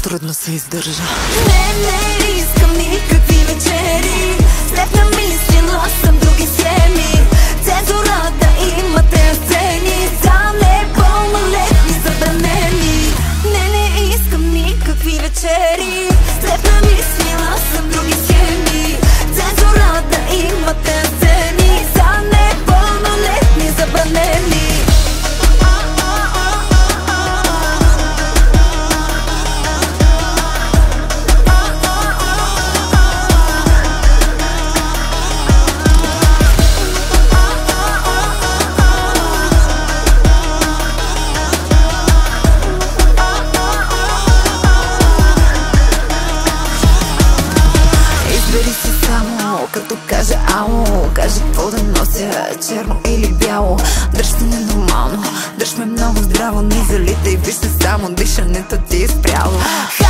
трудно се издържа. Не искам никакви вечери, с теб намислила съм други схеми. Цензурата има тези сцени за непълнолетни забранени. Не искам никакви вечери, с теб намислила съм други схеми. Цензурата има тези сцени за непълнолетни забранени. Избери се само, като кажа ало. Кажи какво да нося, черно или бяло. Дръж се ненормално, дръж ме много здраво. Не залитай, виж се само, дишането ти е спряло.